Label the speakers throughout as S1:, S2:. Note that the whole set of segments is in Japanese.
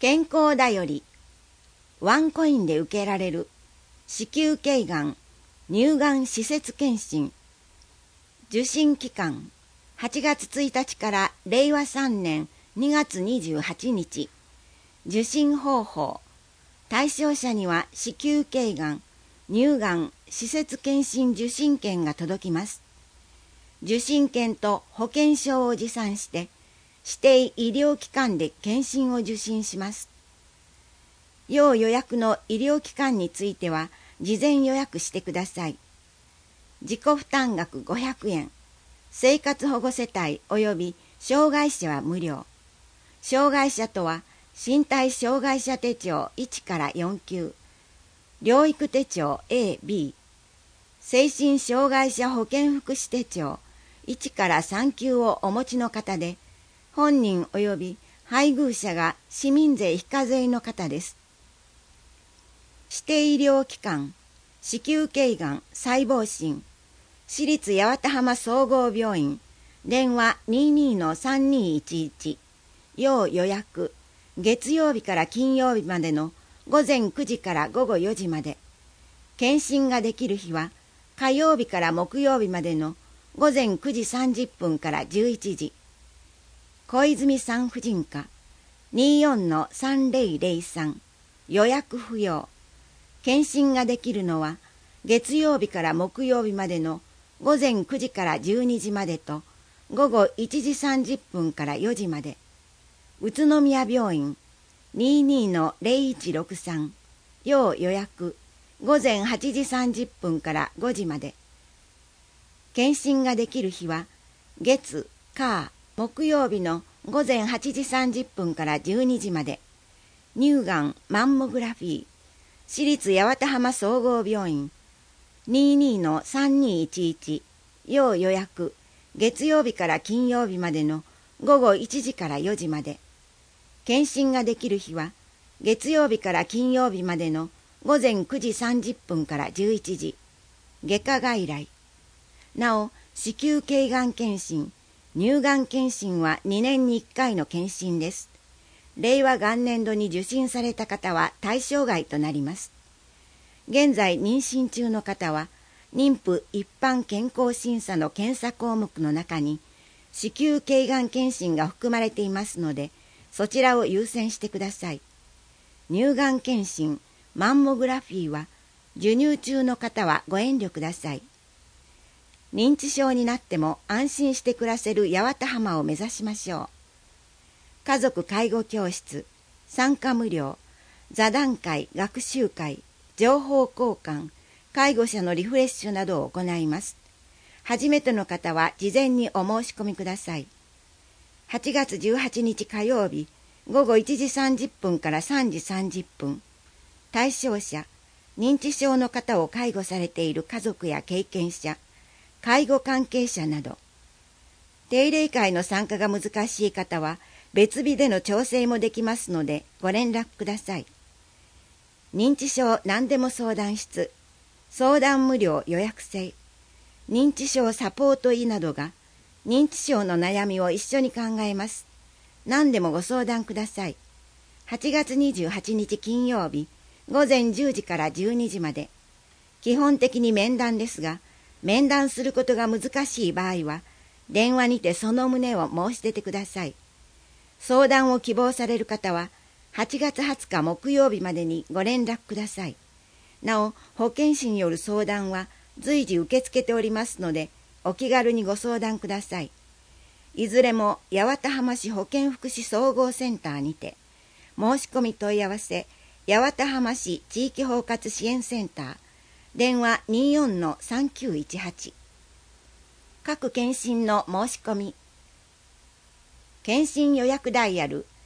S1: 健康だよりワンコインで受けられる子宮頸がん乳がん施設検診。受診期間8月1日から令和3年2月28日。受診方法、対象者には子宮頸がん乳がん施設検診受診券が届きます。受診券と保険証を持参して指定医療機関で検診を受診します。要予約の医療機関については事前予約してください。自己負担額500円、生活保護世帯及び障害者は無料。障害者とは身体障害者手帳1から4級、療育手帳 A、B、精神障害者保健福祉手帳1から3級をお持ちの方で、本人及び配偶者が市民税非課税の方です。指定医療機関、子宮頸がん細胞診、市立八幡浜総合病院、電話 22-3211、要予約、月曜日から金曜日までの午前9時から午後4時まで。検診ができる日は火曜日から木曜日までの午前9時30分から11時。小泉産婦人科 24-3003 予約不要。検診ができるのは月曜日から木曜日までの午前9時から12時までと午後1時30分から4時まで。宇都宮病院 22-0163 要予約午前8時30分から5時まで。検診ができる日は月、火、木曜日の午前8時30分から12時まで。乳がんマンモグラフィー、市立八幡浜総合病院 22-3211 要予約月曜日から金曜日までの午後1時から4時まで。検診ができる日は月曜日から金曜日までの午前9時30分から11時。外科外来。なお、子宮頸がん検診、乳がん検診は2年に1回の検診です。令和元年度に受診された方は対象外となります。現在妊娠中の方は、妊婦一般健康審査の検査項目の中に、子宮頸がん検診が含まれていますので、そちらを優先してください。乳がん検診、マンモグラフィーは、授乳中の方はご遠慮ください。認知症になっても安心して暮らせる八幡浜を目指しましょう。家族介護教室、参加無料、座談会、学習会、情報交換、介護者のリフレッシュなどを行います。初めての方は事前にお申し込みください。8月18日火曜日、午後1時30分から3時30分。対象者、認知症の方を介護されている家族や経験者、介護関係者など。定例会の参加が難しい方は、別日での調整もできますのでご連絡ください。認知症何でも相談室、相談無料予約制、認知症サポート医などが認知症の悩みを一緒に考えます。何でもご相談ください。8月28日金曜日、午前10時から12時まで。基本的に面談ですが、面談することが難しい場合は、電話にてその旨を申し出てください。相談を希望される方は、8月20日木曜日までにご連絡ください。なお、保健師による相談は随時受け付けておりますので、お気軽にご相談ください。いずれも八幡浜市保健福祉総合センターにて、申し込み問い合わせ、八幡浜市地域包括支援センター、電話 24-3918。各検診の申し込み。検診予約ダイヤル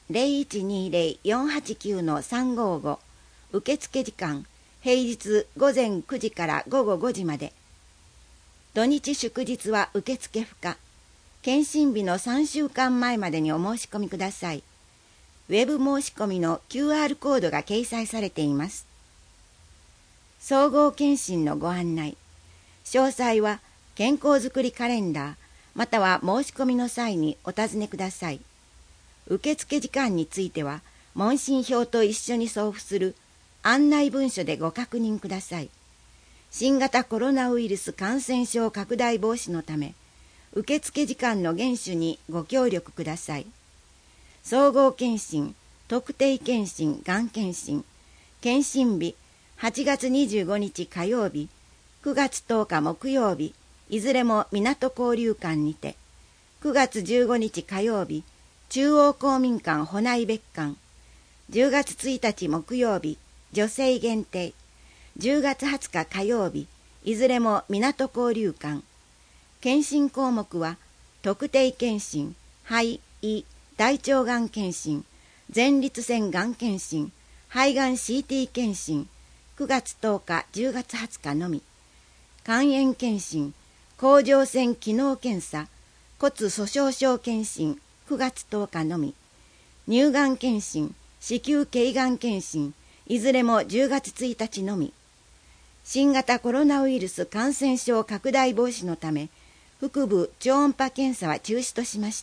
S1: 0120-489-355。受付時間、平日午前9時から午後5時まで。土日祝日は受付不可。検診日の3週間前までにお申し込みください。ウェブ申し込みの QR コードが掲載されています。総合検診のご案内。詳細は健康づくりカレンダー、または申し込みの際にお尋ねください。受付時間については、 問診票と一緒に送付する案内文書でご確認ください。新型コロナウイルス感染症拡大防止のため、受付時間の厳守にご協力ください。総合検診、特定検診、がん検診、検診日、8月25日火曜日、9月10日木曜日、いずれも港交流館にて、9月15日火曜日、中央公民館保内別館、10月1日木曜日、女性限定、10月20日火曜日、いずれも港交流館。検診項目は、特定検診、肺、胃、大腸がん検診、前立腺がん検診、肺がん CT 検診、9月10日、10月20日のみ。肝炎検診、甲状腺機能検査、骨粗しょう症検診、9月10日のみ。乳がん検診、子宮頸がん検診、いずれも10月1日のみ。新型コロナウイルス感染症拡大防止のため、腹部超音波検査は中止としました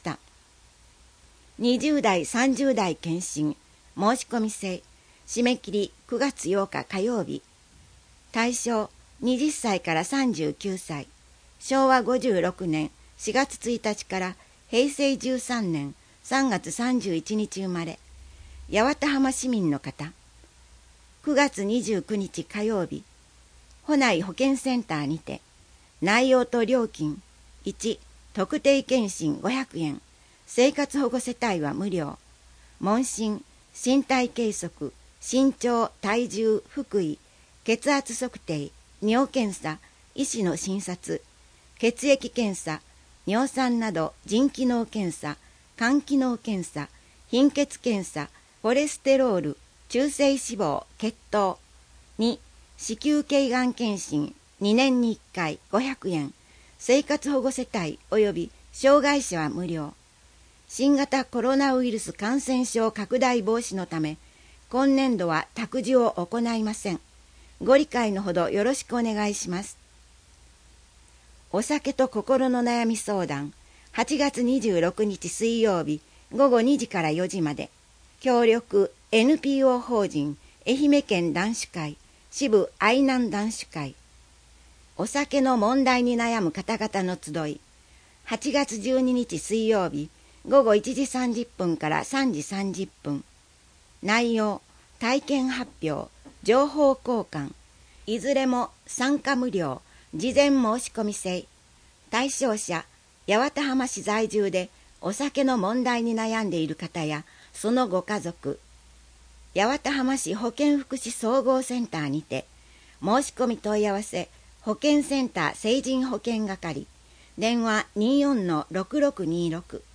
S1: 。20代、30代検診、申し込み制、締め切り9月8日火曜日。対象、20歳から39歳、昭和56年4月1日から平成13年3月31日生まれ、八幡浜市民の方。9月29日火曜日、保内保健センターにて、内容と料金、1、特定検診500円、生活保護世帯は無料。問診、身体計測、身長、体重、腹囲、血圧測定、尿検査、医師の診察、血液検査、尿酸など腎機能検査、肝機能検査、貧血検査、コレステロール、中性脂肪、血糖。2、子宮頸がん検診、2年に1回500円、生活保護世帯及び障害者は無料。新型コロナウイルス感染症拡大防止のため、今年度は託児を行いません。ご理解のほどよろしくお願いします。お酒と心の悩み相談、8月26日水曜日午後2時から4時まで。協力 NPO 法人愛媛県男子会支部愛南男子会。お酒の問題に悩む方々の集い、8月12日水曜日午後1時30分から3時30分。内容、体験発表、情報交換、いずれも参加無料、事前申し込み制。対象者、八幡浜市在住でお酒の問題に悩んでいる方やそのご家族。八幡浜市保健福祉総合センターにて、申し込み問い合わせ、保健センター成人保健係、電話 24-6626